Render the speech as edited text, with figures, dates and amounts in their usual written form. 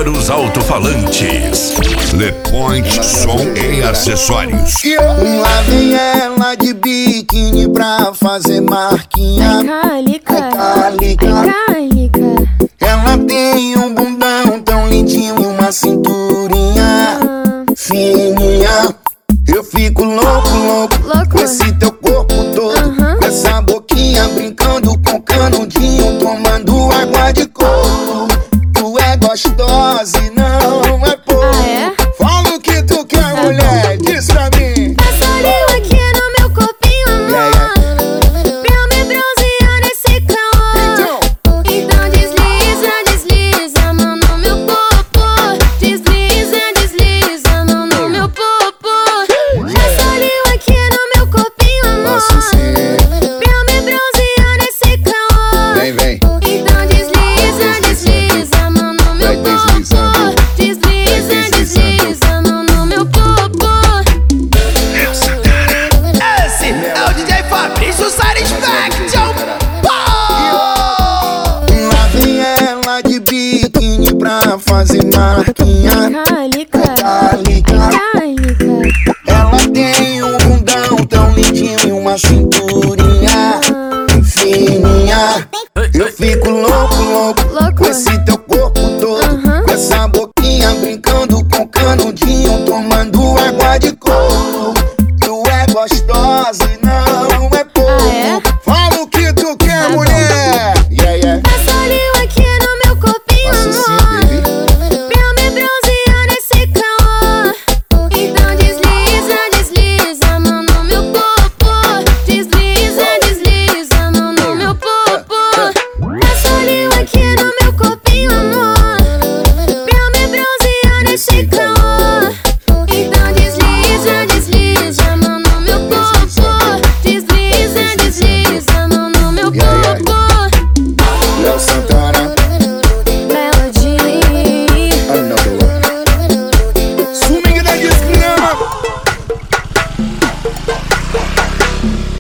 Melhores alto-falantes. Le Point Som e Acessórios. Lá vem ela de biquíni pra fazer marquinha. Calica. Ela tem um bundão tão lindinho e uma cinturinha fininha. Eu fico louco com esse teu corpo todo, com essa boquinha brincando com canudinho, tomando água de coco. Tu é gostosa e não é pouco. Fala o que tu quer, mulher, diz pra mim. Passa língua aqui no meu corpinho, amor, pra me bronzear nesse calor. Então desliza a mão no meu popô. Desliza a mão no meu popô. Passa língua aqui no meu corpinho, amor, pra me bronzear nesse calor. Vem. Então desliza a mão no meu popô. Desliza a mão no meu popô. Esse é o DJ Fabrício Satisfaction. Lá vem ela de biquíni pra fazer marquinha. Calica. Ela tem um bundão tão lindinho e uma cinturinha fininha. Eu fico louco com esse teu corpo todo, com essa boquinha brincando com canudinho, tomando água de coco. Tu é gostosa e não é pouco. Fala o que tu quer, mulher. Passa língua aqui no meu corpinho, amor, pra me bronzear nesse calor. Então desliza a mão no meu popô. Desliza a mão no meu popô. Passa língua aqui no meu corpinho, amor, pra me bronzear nesse calor. Então desliza a mão no meu popô. Desliza a mão no meu popô. Léo Santana.